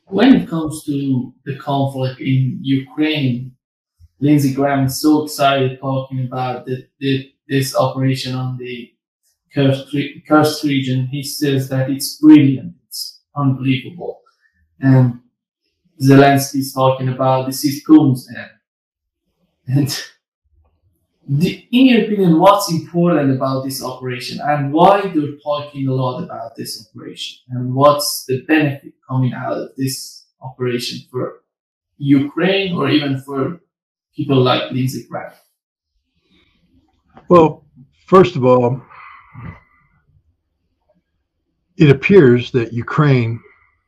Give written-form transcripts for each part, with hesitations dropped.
When it comes to the conflict in Ukraine, Lindsey Graham is so excited talking about this operation on the Kursk region. He says that it's brilliant, it's unbelievable. And Zelensky is talking about this is Putin's end. And in your opinion, what's important about this operation and why they're talking a lot about this operation and what's the benefit coming out of this operation for Ukraine or even for people like Lindsey Graham? Well, first of all, it appears that Ukraine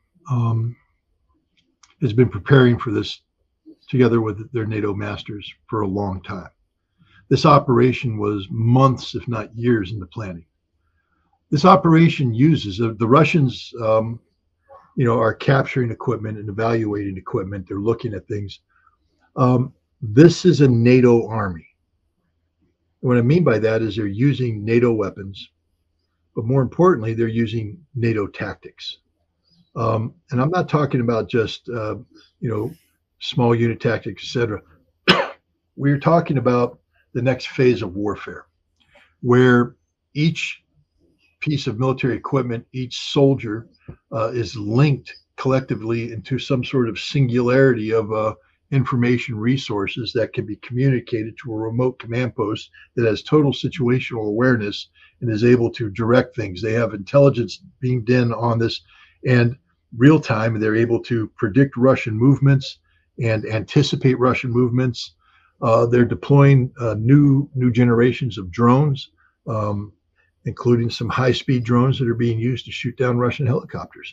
has been preparing for this together with their NATO masters for a long time. This operation was months, if not years, in the planning. This operation uses the Russians, are capturing equipment and evaluating equipment. They're looking at things. This is a NATO army. What I mean by that is they're using NATO weapons, but more importantly, they're using NATO tactics. And I'm not talking about just small unit tactics, etc. We're talking about the next phase of warfare, where each piece of military equipment, each soldier is linked collectively into some sort of singularity of information resources that can be communicated to a remote command post that has total situational awareness and is able to direct things. They have intelligence beamed in on this, and real time, they're able to predict Russian movements and anticipate Russian movements. They're deploying new generations of drones, including some high-speed drones that are being used to shoot down Russian helicopters.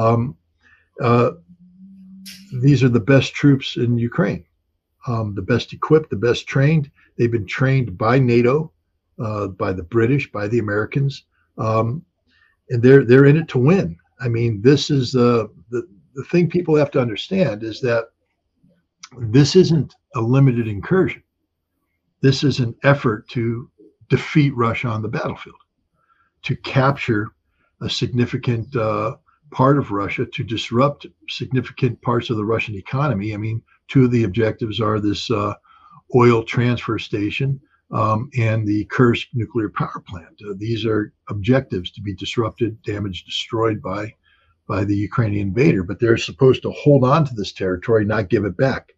These are the best troops in Ukraine, the best equipped, the best trained. They've been trained by NATO, by the British, by the Americans, and they're in it to win. I mean, this is the thing people have to understand is that this isn't a limited incursion. This is an effort to defeat Russia on the battlefield, to capture a significant part of Russia, to disrupt significant parts of the Russian economy. I mean, two of the objectives are this oil transfer station and the Kursk nuclear power plant. These are objectives to be disrupted, damaged, destroyed by the Ukrainian invader, but they're supposed to hold on to this territory, not give it back.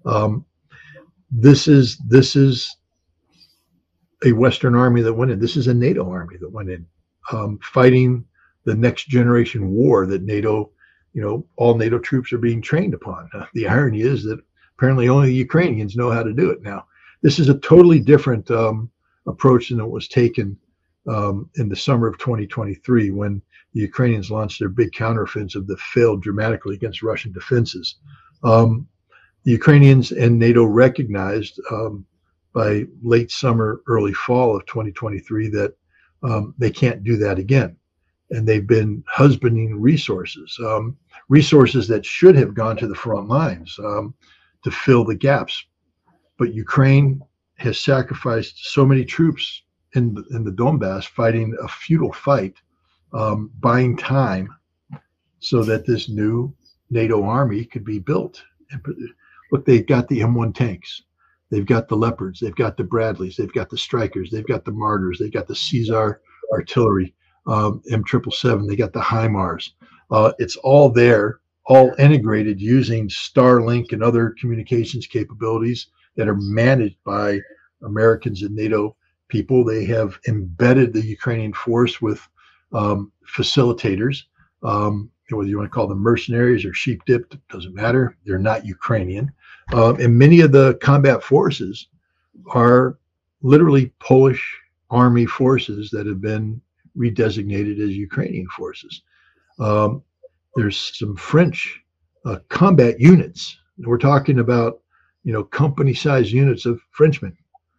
This is a Western army that went in. This is a NATO army that went in, fighting the next generation war that NATO, all NATO troops are being trained upon. The irony is that apparently only the Ukrainians know how to do it now. This is a totally different approach than it was taken in the summer of 2023 when the Ukrainians launched their big counteroffensive that failed dramatically against Russian defenses. The Ukrainians and NATO recognized by late summer, early fall of 2023 that they can't do that again. And they've been husbanding resources, resources that should have gone to the front lines to fill the gaps. But Ukraine has sacrificed so many troops in the Donbass fighting a futile fight, buying time so that this new NATO army could be built. And look, they've got the M1 tanks. They've got the Leopards. They've got the Bradleys. They've got the Strykers. They've got the Martyrs. They've got the Caesar artillery, M777. They got the HIMARS. It's all there, all integrated using Starlink and other communications capabilities that are managed by Americans and NATO people. They have embedded the Ukrainian force with facilitators, whether you want to call them mercenaries or sheep dipped, doesn't matter. They're not Ukrainian. And many of the combat forces are literally Polish army forces that have been redesignated as Ukrainian forces. There's some French combat units. We're talking about, company-sized units of Frenchmen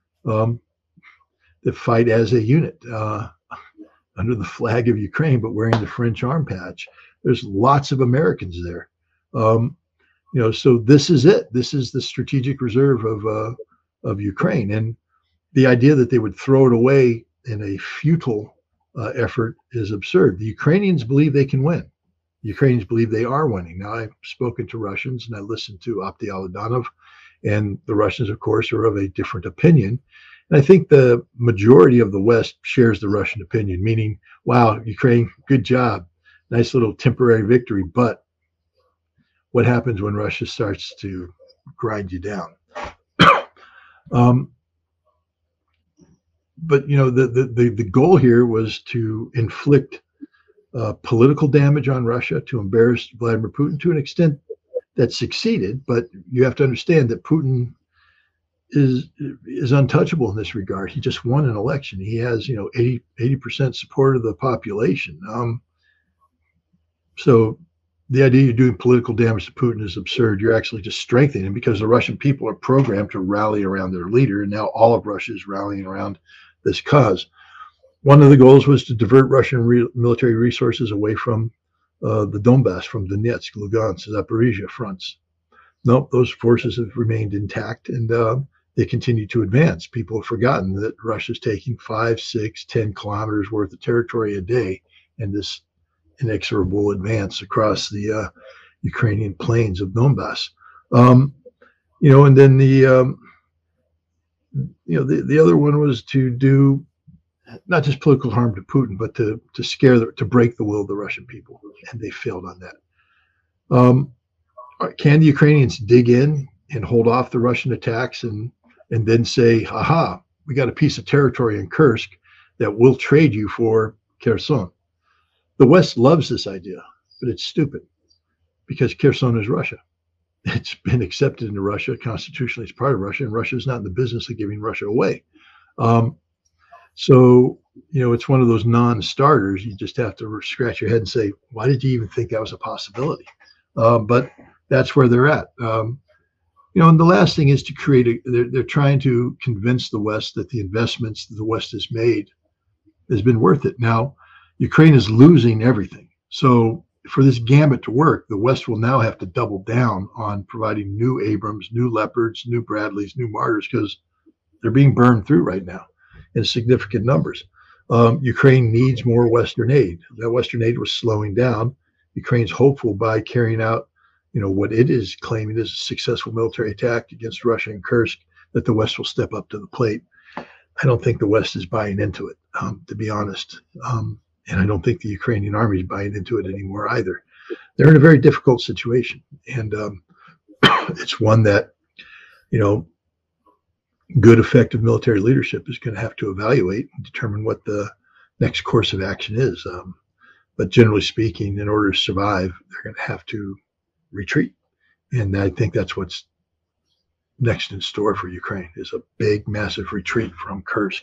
that fight as a unit under the flag of Ukraine, but wearing the French arm patch. There's lots of Americans there. So this is it. This is the strategic reserve of Ukraine. And the idea that they would throw it away in a futile effort is absurd. The Ukrainians believe they can win. Ukrainians believe they are winning. Now, I've spoken to Russians and I listened to Abdi Aladanov, and the Russians, of course, are of a different opinion. And I think the majority of the West shares the Russian opinion, meaning, wow, Ukraine, good job. Nice little temporary victory. But what happens when Russia starts to grind you down? But the goal here was to inflict political damage on Russia, to embarrass Vladimir Putin to an extent that succeeded. But you have to understand that Putin is untouchable in this regard. He just won an election. He has 80% support of the population. So the idea you're doing political damage to Putin is absurd. You're actually just strengthening him, because the Russian people are programmed to rally around their leader, and now all of Russia is rallying around this cause. One of the goals was to divert Russian military resources away from the Donbass, from Donetsk, Lugansk, Zaporizhia fronts. Nope, those forces have remained intact, and they continue to advance. People have forgotten that Russia's taking 5, 6, 10 kilometers worth of territory a day, and this inexorable advance across the Ukrainian plains of Donbass. And then the other one was to do not just political harm to Putin, but to break the will of the Russian people, and they failed on that. Can the Ukrainians dig in and hold off the Russian attacks and then say, aha, we got a piece of territory in Kursk that we'll trade you for Kherson? The West loves this idea, but it's stupid, because Kherson is Russia. It's been accepted into Russia constitutionally as part of Russia, and Russia is not in the business of giving Russia away. So it's one of those non-starters. You just have to scratch your head and say, why did you even think that was a possibility? But that's where they're at. And the last thing is to create they're trying to convince the West that the investments that the West has made has been worth it. Now, Ukraine is losing everything. So for this gambit to work, the West will now have to double down on providing new Abrams, new Leopards, new Bradleys, new Martyrs, because they're being burned through right now in significant numbers. Ukraine needs more Western aid. That Western aid was slowing down. Ukraine's hopeful by carrying out, what it is claiming is a successful military attack against Russia and Kursk, that the West will step up to the plate. I don't think the West is buying into it, to be honest. And I don't think the Ukrainian army is buying into it anymore either. They're in a very difficult situation. And it's one that, good, effective military leadership is going to have to evaluate and determine what the next course of action is. But generally speaking, in order to survive, they're going to have to retreat. And I think that's what's next in store for Ukraine, is a big, massive retreat from Kursk.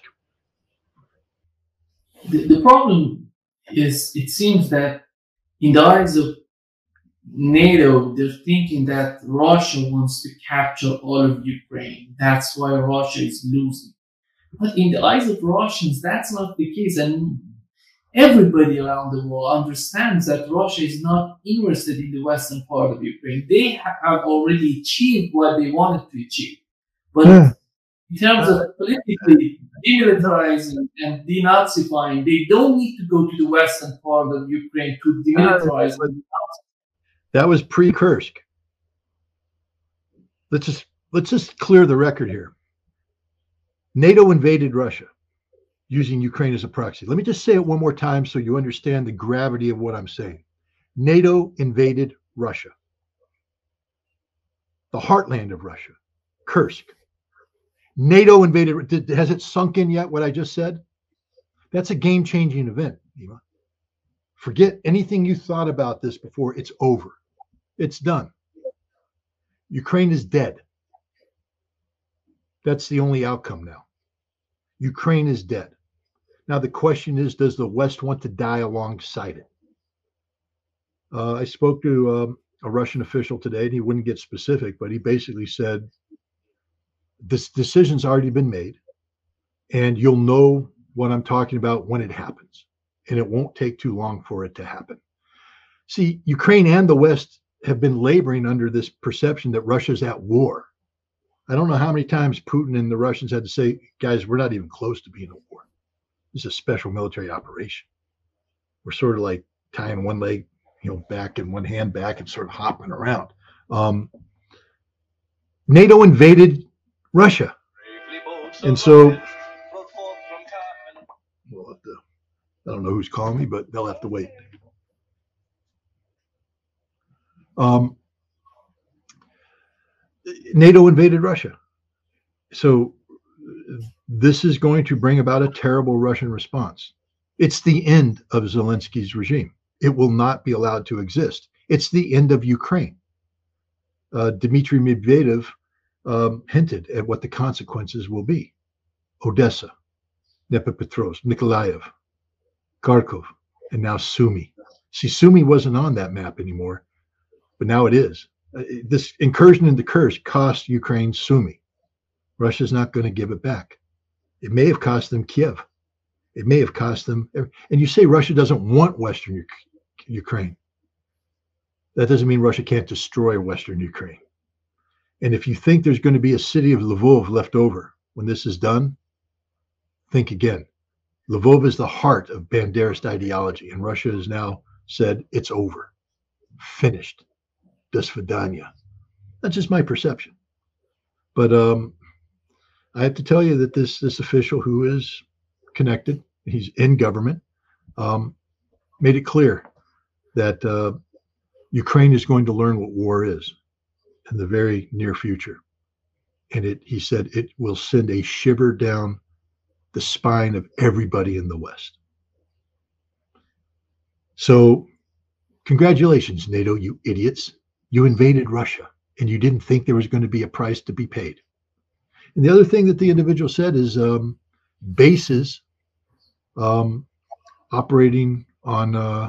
The problem is, it seems that in the eyes of NATO, they're thinking that Russia wants to capture all of Ukraine. That's why Russia is losing. But in the eyes of Russians, that's not the case. And everybody around the world understands that Russia is not interested in the western part of Ukraine. They have already achieved what they wanted to achieve. But in terms of politically demilitarizing and denazifying, they don't need to go to the western part of Ukraine to demilitarize. That was pre-Kursk. Let's just clear the record here. NATO invaded Russia using Ukraine as a proxy. Let me just say it one more time so you understand the gravity of what I'm saying. NATO invaded Russia, the heartland of Russia, Kursk. NATO invaded. Has it sunk in yet what I just said? That's a game-changing event, Nima. Forget anything you thought about this before. It's over. It's done. Ukraine is dead. That's the only outcome now. Ukraine is dead. Now the question is, does the West want to die alongside it? I spoke to a Russian official today, and he wouldn't get specific, but he basically said, this decision's already been made, and you'll know what I'm talking about when it happens, and it won't take too long for it to happen. See, Ukraine and the West have been laboring under this perception that Russia's at war. I don't know how many times Putin and the Russians had to say, guys, we're not even close to being at war. This is a special military operation. We're sort of like tying one leg, back in one hand back and sort of hopping around. NATO invaded Russia. And so we'll have to, I don't know who's calling me, but they'll have to wait. NATO invaded Russia. So this is going to bring about a terrible Russian response. It's the end of Zelensky's regime. It will not be allowed to exist. It's the end of Ukraine. Dmitry Medvedev hinted at what the consequences will be. Odessa, Dnipropetrovsk, Nikolaev, Kharkov, and now Sumy. See, Sumy wasn't on that map anymore, but now it is. This incursion into Kursk cost Ukraine Sumy. Russia's not going to give it back. It may have cost them Kiev. It may have cost them. And you say Russia doesn't want Western Ukraine. That doesn't mean Russia can't destroy Western Ukraine. And if you think there's going to be a city of Lvov left over when this is done, think again. Lvov is the heart of Banderist ideology, and Russia has now said it's over, finished, do svidaniya. That's just my perception. But I have to tell you that this official who is connected, he's in government, made it clear that Ukraine is going to learn what war is in the very near future. And he said it will send a shiver down the spine of everybody in the West. So congratulations, NATO, you idiots. You invaded Russia, and you didn't think there was going to be a price to be paid. And the other thing that the individual said is bases operating on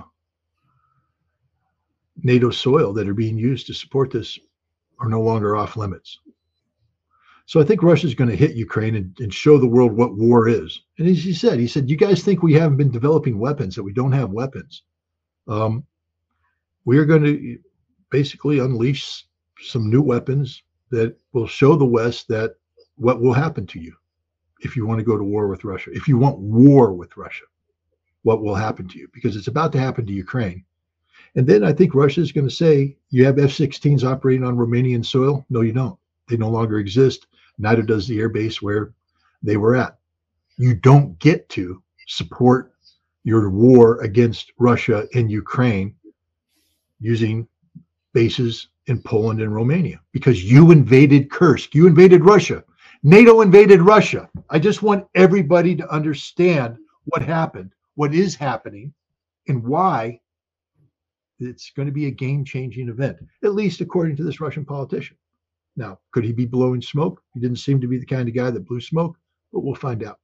NATO soil that are being used to support this are no longer off limits. So I think Russia's going to hit Ukraine and show the world what war is. And as he said, you guys think we haven't been developing weapons, that we don't have weapons. We are going to basically unleash some new weapons that will show the West that what will happen to you if you want to go to war with Russia. If you want war with Russia, what will happen to you? Because it's about to happen to Ukraine. And then I think Russia is going to say, you have F-16s operating on Romanian soil? No, you don't. They no longer exist. Neither does the air base where they were at. You don't get to support your war against Russia in Ukraine using bases in Poland and Romania because you invaded Kursk. You invaded Russia. NATO invaded Russia. I just want everybody to understand what happened, what is happening, and why it's going to be a game-changing event, at least according to this Russian politician. Now, could he be blowing smoke? He didn't seem to be the kind of guy that blew smoke, but we'll find out.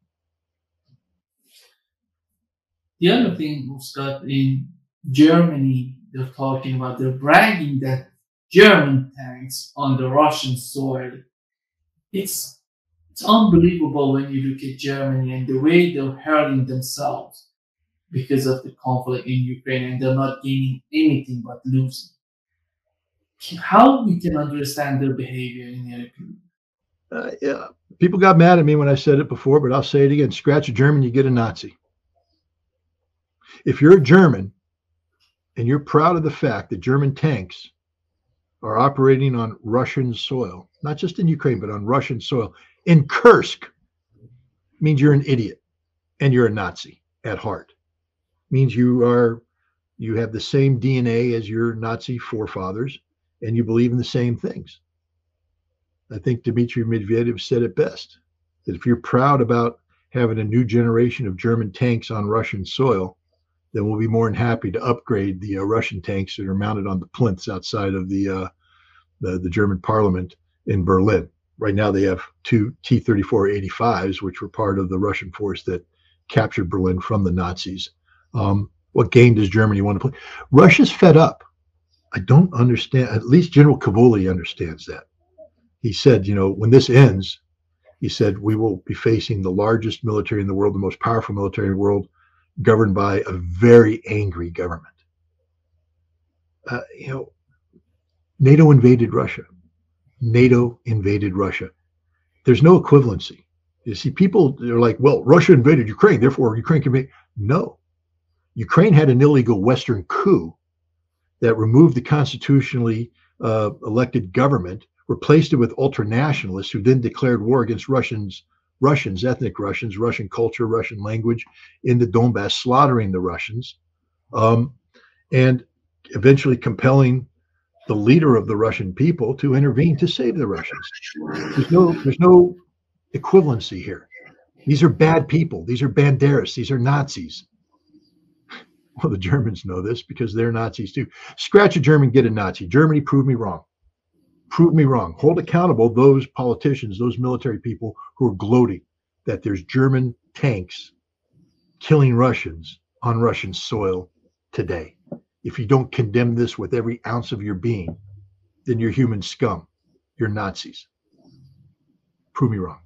The other thing, Scott, in Germany, they're talking about, they're bragging that German tanks on the Russian soil. It's unbelievable when you look at Germany and the way they're hurting themselves because of the conflict in Ukraine, and they're not gaining anything but losing. How we can understand their behavior in your opinion? Yeah, people got mad at me when I said it before, but I'll say it again. Scratch a German, you get a Nazi. If you're a German and you're proud of the fact that German tanks are operating on Russian soil, not just in Ukraine, but on Russian soil, in Kursk, means you're an idiot and you're a Nazi at heart. Means you have the same DNA as your Nazi forefathers, and you believe in the same things. I think Dmitry Medvedev said it best, that if you're proud about having a new generation of German tanks on Russian soil, then we'll be more than happy to upgrade the Russian tanks that are mounted on the plinths outside of the German parliament in Berlin. Right now they have two T-34-85s, which were part of the Russian force that captured Berlin from the Nazis. What game does Germany want to play? Russia's fed up. I don't understand. At least General Cavoli understands that. He said, when this ends, he said, we will be facing the largest military in the world, the most powerful military in the world, governed by a very angry government. NATO invaded Russia. NATO invaded Russia. There's no equivalency. You see, people are like, well, Russia invaded Ukraine, therefore Ukraine can be. No. Ukraine had an illegal Western coup that removed the constitutionally elected government, replaced it with ultra-nationalists who then declared war against Russians, ethnic Russians, Russian culture, Russian language in the Donbass, slaughtering the Russians, and eventually compelling the leader of the Russian people to intervene to save the Russians. There's no equivalency here. These are bad people. These are Banderas. These are Nazis. Well, the Germans know this because they're Nazis too. Scratch a German, get a Nazi. Germany, prove me wrong. Prove me wrong. Hold accountable those politicians, those military people who are gloating that there's German tanks killing Russians on Russian soil today. If you don't condemn this with every ounce of your being, then you're human scum. You're Nazis. Prove me wrong.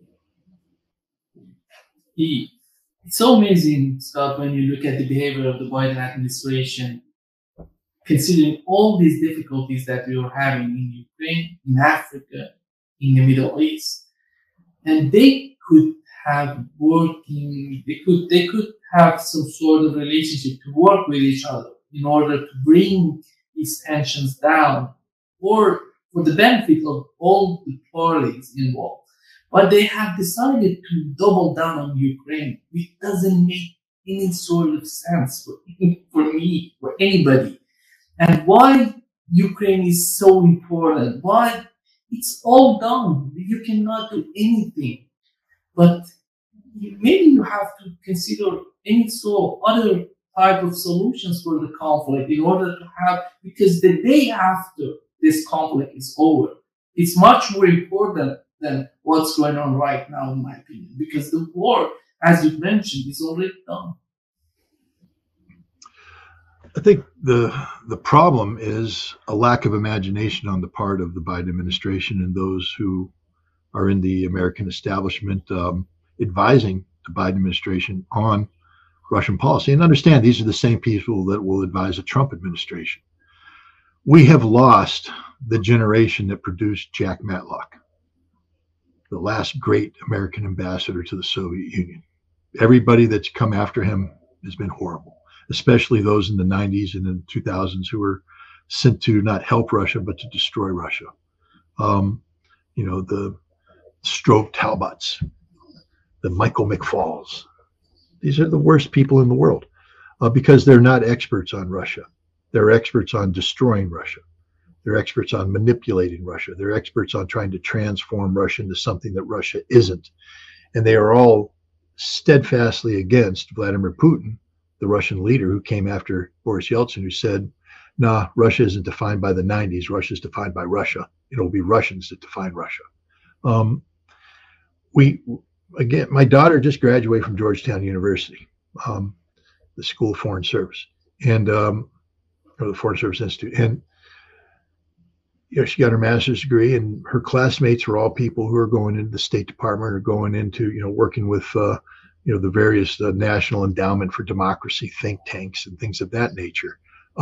It's so amazing, Scott, when you look at the behavior of the Biden administration, considering all these difficulties that we are having in Ukraine, in Africa, in the Middle East. And they could have they could have some sort of relationship to work with each other in order to bring these tensions down, or for the benefit of all the parties involved. But they have decided to double down on Ukraine, which doesn't make any sort of sense for me, for anybody. And why Ukraine is so important, why it's all done. You cannot do anything. But maybe you have to consider any sort of other type of solutions for the conflict in order to have, because the day after this conflict is over, it's much more important than what's going on right now, in my opinion, because the war, as you mentioned, is already done. I think the problem is a lack of imagination on the part of the Biden administration and those who are in the American establishment advising the Biden administration on Russian policy. And understand, these are the same people that will advise a Trump administration. We have lost the generation that produced Jack Matlock, the last great American ambassador to the Soviet Union. Everybody that's come after him has been horrible, especially those in the 90s and the 2000s who were sent to not help Russia, but to destroy Russia. The Strobe Talbots, the Michael McFalls. These are the worst people in the world because they're not experts on Russia. They're experts on destroying Russia. They're experts on manipulating Russia. They're experts on trying to transform Russia into something that Russia isn't. And they are all steadfastly against Vladimir Putin, the Russian leader who came after Boris Yeltsin, who said, nah, Russia isn't defined by the 90s. Russia is defined by Russia. It'll be Russians that define Russia. My daughter just graduated from Georgetown University, the School of Foreign Service, or the Foreign Service Institute. And she got her master's degree, and her classmates were all people who are going into the State Department or going into, working with, the various National Endowment for Democracy think tanks and things of that nature.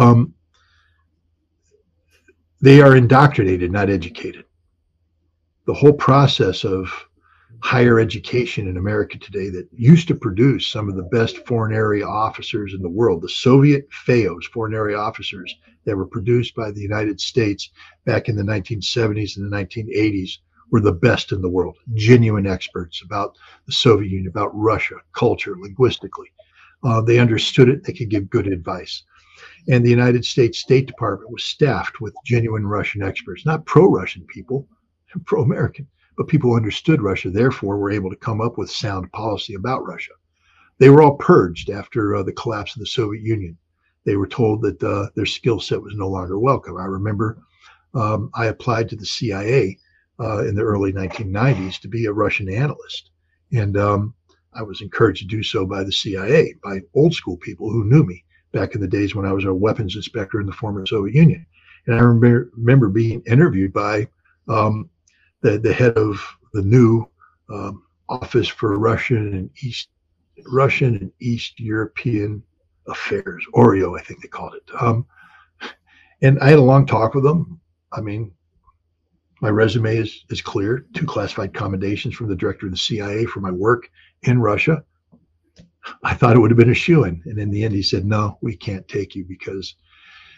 They are indoctrinated, not educated. The whole process of higher education in America today that used to produce some of the best foreign area officers in the world, the Soviet FAOs, foreign area officers that were produced by the United States back in the 1970s and the 1980s, were the best in the world, genuine experts about the Soviet Union, about Russia, culture, linguistically. They understood it. They could give good advice. And the United States State Department was staffed with genuine Russian experts, not pro-Russian people, pro-American, but people who understood Russia, therefore were able to come up with sound policy about Russia. They were all purged after the collapse of the Soviet Union. They were told that their skill set was no longer welcome. I remember I applied to the CIA in the early 1990s to be a Russian analyst. And I was encouraged to do so by the CIA, by old school people who knew me back in the days when I was a weapons inspector in the former Soviet Union. And I remember being interviewed by the head of the new Office for Russian and East European Affairs, OREO, I think they called it. And I had a long talk with them. I mean, my resume is clear, 2 classified commendations from the director of the CIA for my work in Russia. I thought it would have been a shoo-in. And in the end, he said, no, we can't take you because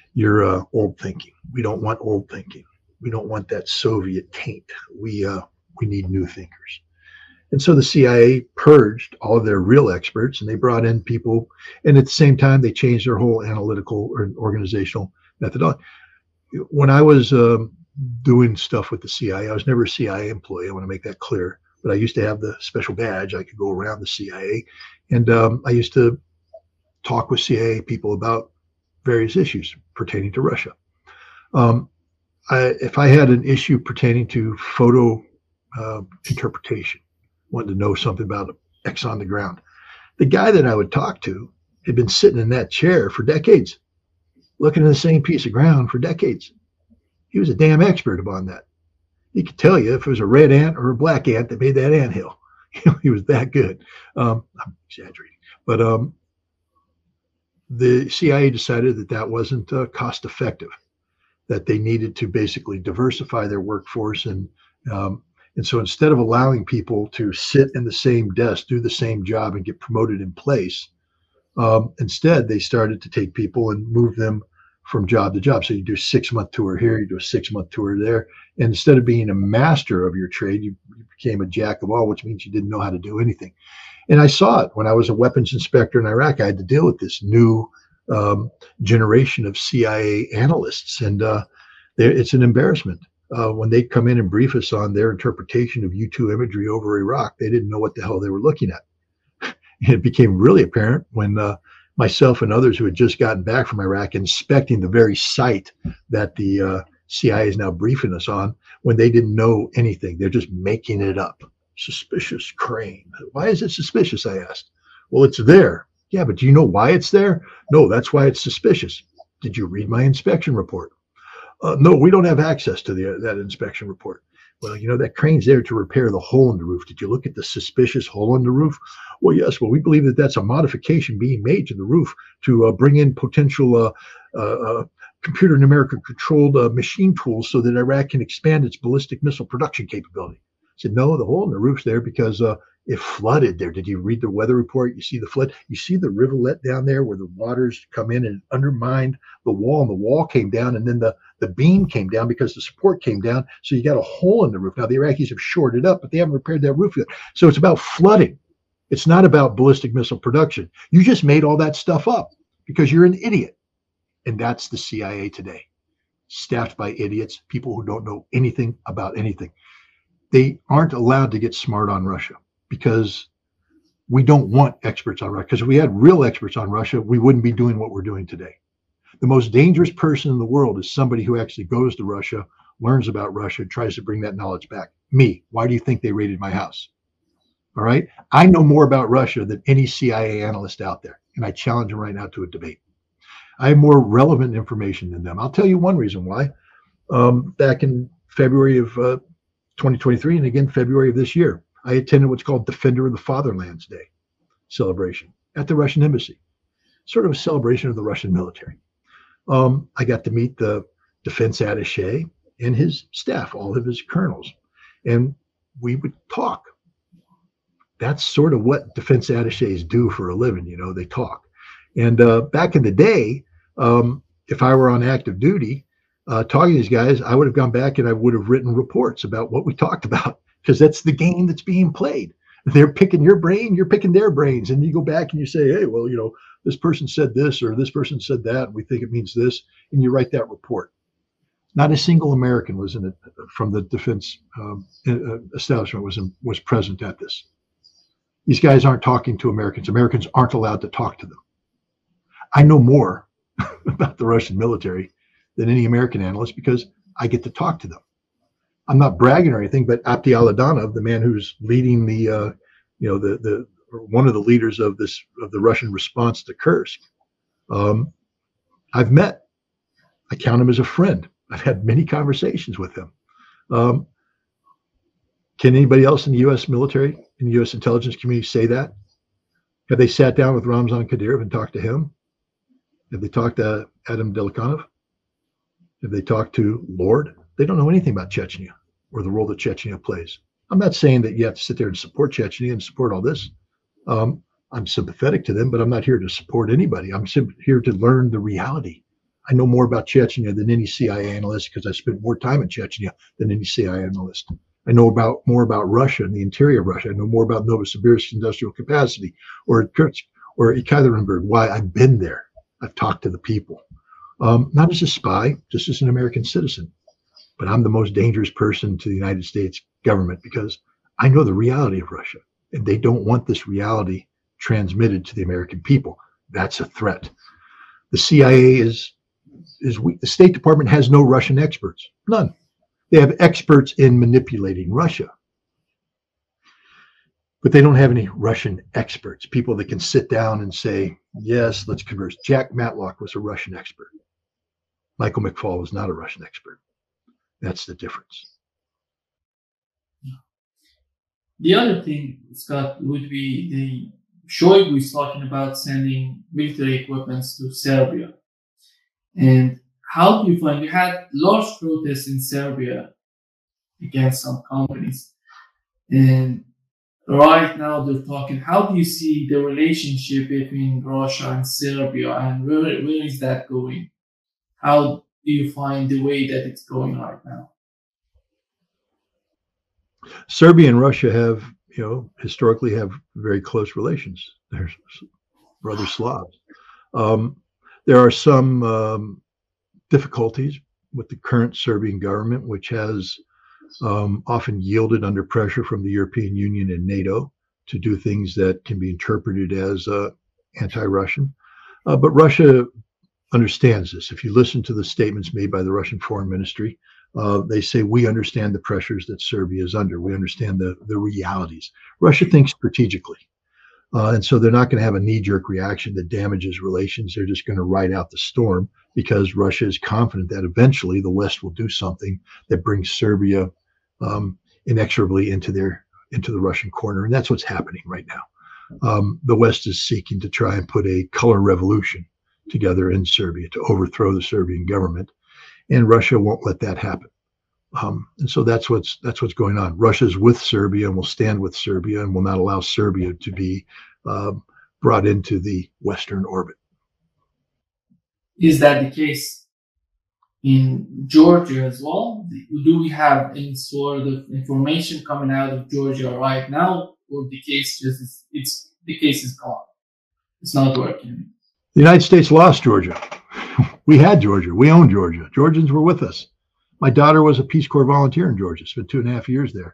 You're old thinking. We don't want old thinking. We don't want that Soviet taint. We need new thinkers. And so the CIA purged all of their real experts, and they brought in people. And at the same time, they changed their whole analytical or organizational methodology. When I was doing stuff with the CIA, I was never a CIA employee. I want to make that clear. But I used to have the special badge. I could go around the CIA, and I used to talk with CIA people about various issues pertaining to Russia. If I had an issue pertaining to photo interpretation, wanted to know something about X on the ground, the guy that I would talk to had been sitting in that chair for decades, looking at the same piece of ground for decades. He was a damn expert upon that. He could tell you if it was a red ant or a black ant that made that anthill. He was that good. I'm exaggerating, but the CIA decided that that wasn't cost effective, that they needed to basically diversify their workforce. And so instead of allowing people to sit in the same desk, do the same job and get promoted in place, instead they started to take people and move them from job to job. So you do a 6-month tour here, you do a 6-month tour there. And instead of being a master of your trade, you became a jack of all, which means you didn't know how to do anything. And I saw it when I was a weapons inspector in Iraq. I had to deal with this new generation of CIA analysts, and it's an embarrassment. When they come in and brief us on their interpretation of U-2 imagery over Iraq, they didn't know what the hell they were looking at. And it became really apparent when myself and others who had just gotten back from Iraq inspecting the very site that the CIA is now briefing us on, when they didn't know anything. They're just making it up. Suspicious crane. Why is it suspicious? I asked. Well, it's there. Yeah, but do you know why it's there? No, that's why it's suspicious. Did you read my inspection report? No, we don't have access to that inspection report. Well, you know, that crane's there to repair the hole in the roof. Did you look at the suspicious hole in the roof? Well, yes. Well, we believe that that's a modification being made to the roof to bring in potential computer numerical controlled machine tools so that Iraq can expand its ballistic missile production capability. I said, no, the hole in the roof's there because it flooded there. Did you read the weather report? You see the flood. You see the rivulet down there where the waters come in and undermined the wall, and the wall came down, and then the beam came down because the support came down. So you got a hole in the roof. Now the Iraqis have shored it up, but they haven't repaired that roof yet. So it's about flooding. It's not about ballistic missile production. You just made all that stuff up because you're an idiot. And that's the CIA today, staffed by idiots, people who don't know anything about anything. They aren't allowed to get smart on Russia because we don't want experts on Russia. Because if we had real experts on Russia, we wouldn't be doing what we're doing today. The most dangerous person in the world is somebody who actually goes to Russia, learns about Russia, and tries to bring that knowledge back. Me, why do you think they raided my house? All right. I know more about Russia than any CIA analyst out there. And I challenge them right now to a debate. I have more relevant information than them. I'll tell you one reason why. Back in February of 2023, and again, February of this year, I attended what's called Defender of the Fatherland's Day celebration at the Russian embassy, sort of a celebration of the Russian military. I got to meet the defense attaché and his staff, all of his colonels, and we would talk. That's sort of what defense attachés do for a living. You know, they talk. And back in the day, if I were on active duty, talking to these guys, I would have gone back and I would have written reports about what we talked about, because that's the game that's being played. They're picking your brain, you're picking their brains, and you go back and you say, hey, well, you know, this person said this or this person said that, and we think it means this, and you write that report. Not a single American was in it from the defense establishment was present at this. These guys aren't talking to Americans. Americans aren't allowed to talk to them. I know more about the Russian military than any American analyst because I get to talk to them. I'm not bragging or anything, but Abdi Aladanov, the man who's leading the one of the leaders of the Russian response to Kursk, I've met. I count him as a friend. I've had many conversations with him. Can anybody else in the U.S. military, in the U.S. intelligence community say that? Have they sat down with Ramzan Kadyrov and talked to him? Have they talked to Adam Delikanov? Have they talked to Lord? They don't know anything about Chechnya or the role that Chechnya plays. I'm not saying that you have to sit there and support Chechnya and support all this. I'm sympathetic to them, but I'm not here to support anybody. I'm here to learn the reality. I know more about Chechnya than any CIA analyst because I spent more time in Chechnya than any CIA analyst. I know more about Russia and the interior of Russia. I know more about Novosibirsk industrial capacity or Kursk or Ekaterinburg. Why? I've been there. I've talked to the people. Not as a spy, just as an American citizen. But I'm the most dangerous person to the United States government because I know the reality of Russia, and they don't want this reality transmitted to the American people. That's a threat. The CIA is weak. The State Department has no Russian experts, none. They have experts in manipulating Russia, but they don't have any Russian experts, people that can sit down and say, yes, let's converse. Jack Matlock was a Russian expert. Michael McFaul was not a Russian expert. That's the difference. The other thing, Scott, would be the Shoigu is talking about sending military equipment to Serbia. And how do you find, you had large protests in Serbia against some companies. And right now they're talking, how do you see the relationship between Russia and Serbia, and where is that going? How do you find the way that it's going right now? Serbia and Russia have, historically have very close relations. They're brother Slavs. There are some difficulties with the current Serbian government, which has often yielded under pressure from the European Union and NATO to do things that can be interpreted as anti-Russian. But Russia understands this. If you listen to the statements made by the Russian Foreign Ministry, they say, we understand the pressures that Serbia is under. We understand the realities. Russia thinks strategically. And so they're not going to have a knee-jerk reaction that damages relations. They're just going to ride out the storm because Russia is confident that eventually the West will do something that brings Serbia inexorably into the Russian corner. And that's what's happening right now. The West is seeking to try and put a color revolution together in Serbia to overthrow the Serbian government. And Russia won't let that happen. And so that's what's going on. Russia's with Serbia and will stand with Serbia and will not allow Serbia to be brought into the Western orbit. Is that the case in Georgia as well? Do we have any sort of information coming out of Georgia right now, or the case the case is gone? It's not working. The United States lost Georgia. We had Georgia. We owned Georgia. Georgians were with us. My daughter was a Peace Corps volunteer in Georgia, spent 2.5 years there.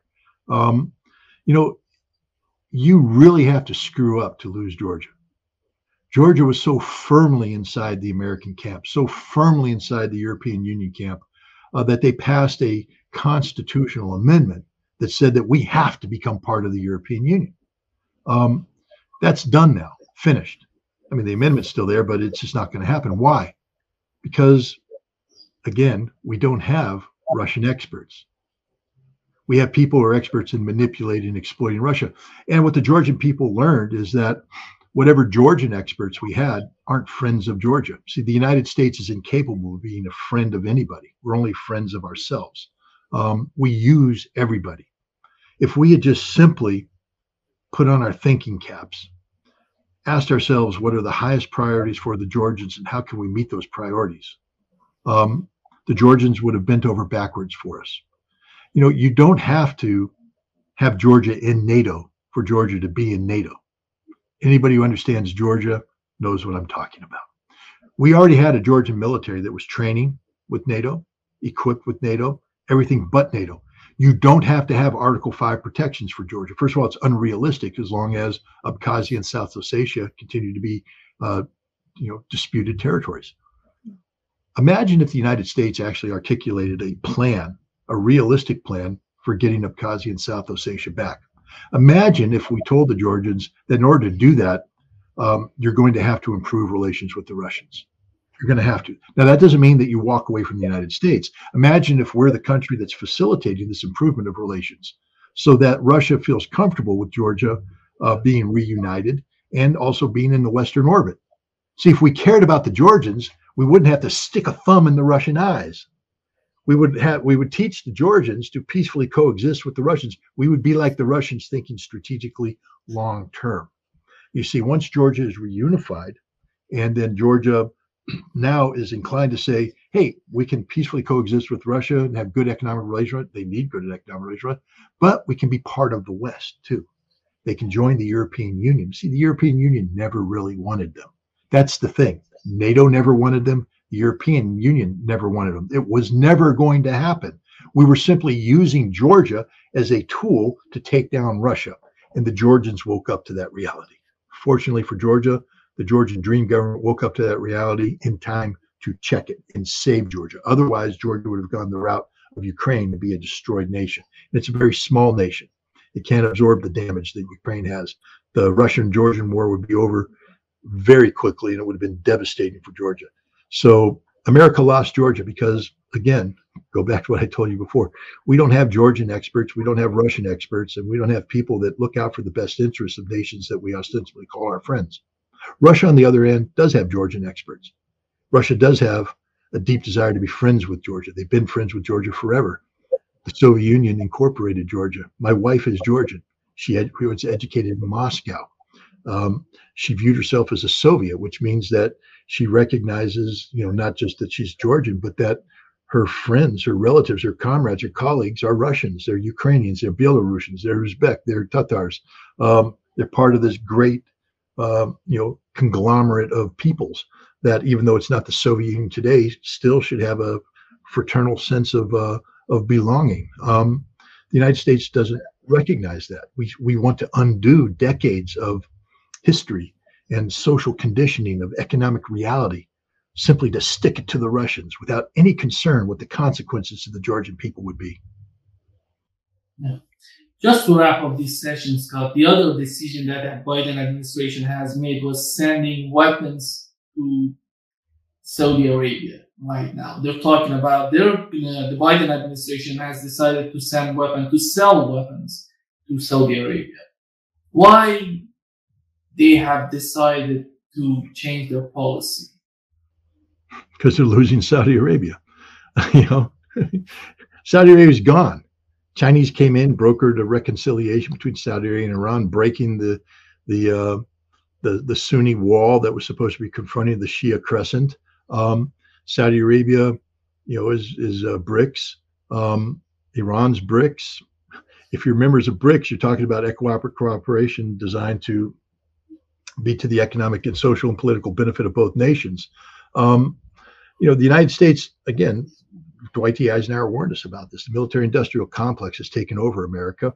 You really have to screw up to lose Georgia. Georgia was so firmly inside the American camp, so firmly inside the European Union camp, that they passed a constitutional amendment that said that we have to become part of the European Union. That's done now, finished. I mean, the amendment's still there, but it's just not going to happen. Why? Because, again, we don't have Russian experts. We have people who are experts in manipulating and exploiting Russia. And what the Georgian people learned is that whatever Georgian experts we had aren't friends of Georgia. See, the United States is incapable of being a friend of anybody. We're only friends of ourselves. We use everybody. If we had just simply put on our thinking caps, asked ourselves what are the highest priorities for the Georgians and how can we meet those priorities, the Georgians would have bent over backwards for us. You don't have to have Georgia in NATO for Georgia to be in NATO. Anybody who understands Georgia knows what I'm talking about. We already had a Georgian military that was training with NATO, equipped with NATO, everything but NATO. You don't have to have Article 5 protections for Georgia. First of all, it's unrealistic as long as Abkhazia and South Ossetia continue to be, disputed territories. Imagine if the United States actually articulated a plan, a realistic plan for getting Abkhazia and South Ossetia back. Imagine if we told the Georgians that in order to do that, you're going to have to improve relations with the Russians. You're going to have to. Now, that doesn't mean that you walk away from the United States. Imagine if we're the country that's facilitating this improvement of relations so that Russia feels comfortable with Georgia being reunited and also being in the Western orbit. See, if we cared about the Georgians, we wouldn't have to stick a thumb in the Russian eyes. We would teach the Georgians to peacefully coexist with the Russians. We would be like the Russians, thinking strategically long term. You see, once Georgia is reunified and then Georgia now is inclined to say, hey, we can peacefully coexist with Russia and have good economic relations. They need good economic relations, but we can be part of the West too. They can join the European Union. See, the European Union never really wanted them. That's the thing. NATO never wanted them. The European Union never wanted them. It was never going to happen. We were simply using Georgia as a tool to take down Russia. And the Georgians woke up to that reality. Fortunately for Georgia, the Georgian Dream government woke up to that reality in time to check it and save Georgia. Otherwise, Georgia would have gone the route of Ukraine to be a destroyed nation. And it's a very small nation. It can't absorb the damage that Ukraine has. The Russian-Georgian war would be over very quickly, and it would have been devastating for Georgia. So America lost Georgia because, again, go back to what I told you before. We don't have Georgian experts. We don't have Russian experts. And we don't have people that look out for the best interests of nations that we ostensibly call our friends. Russia, on the other end, does have Georgian experts. Russia does have a deep desire to be friends with Georgia. They've been friends with Georgia forever. The Soviet Union incorporated Georgia. My wife is Georgian. She was educated in Moscow. She viewed herself as a Soviet, which means that she recognizes, not just that she's Georgian, but that her friends, her relatives, her comrades, her colleagues are Russians, they're Ukrainians, they're Belarusians, they're Uzbek, they're Tatars. They're part of this great, conglomerate of peoples that, even though it's not the Soviet Union today, still should have a fraternal sense of belonging. The United States doesn't recognize that. We want to undo decades of history and social conditioning of economic reality simply to stick it to the Russians without any concern what the consequences to the Georgian people would be. Yeah. Just to wrap up this session, Scott, the other decision that the Biden administration has made was sending weapons to Saudi Arabia right now. They're talking about the Biden administration has decided to send weapons, to sell weapons to Saudi Arabia. Why they have decided to change their policy? Because they're losing Saudi Arabia. Saudi Arabia is gone. Chinese came in, brokered a reconciliation between Saudi Arabia and Iran, breaking the Sunni wall that was supposed to be confronting the Shia crescent. Saudi Arabia, is BRICS. Iran's BRICS. If you're members of BRICS, you're talking about economic cooperation designed to be to the economic and social and political benefit of both nations. The United States, again, Dwight D. Eisenhower warned us about this. The military-industrial complex has taken over America.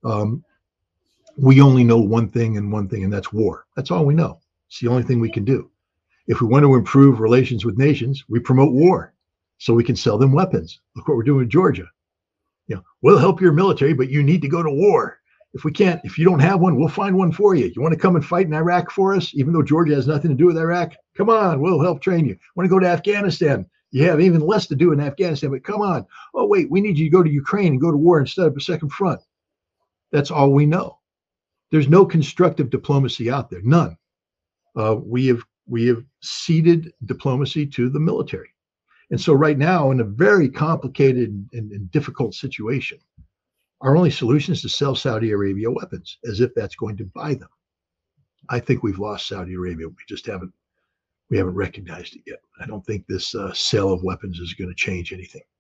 We only know one thing, and that's war. That's all we know. It's the only thing we can do. If we want to improve relations with nations, we promote war so we can sell them weapons. Look what we're doing in Georgia. We'll help your military, but you need to go to war. If you don't have one, we'll find one for you. You want to come and fight in Iraq for us, even though Georgia has nothing to do with Iraq? Come on, we'll help train you. Want to go to Afghanistan? You have even less to do in Afghanistan, but come on. Oh, wait, we need you to go to Ukraine and go to war instead of a second front. That's all we know. There's no constructive diplomacy out there, none. We have ceded diplomacy to the military. And so right now, in a very complicated and difficult situation, our only solution is to sell Saudi Arabia weapons, as if that's going to buy them. I think we've lost Saudi Arabia. We haven't recognized it yet. I don't think this sale of weapons is going to change anything.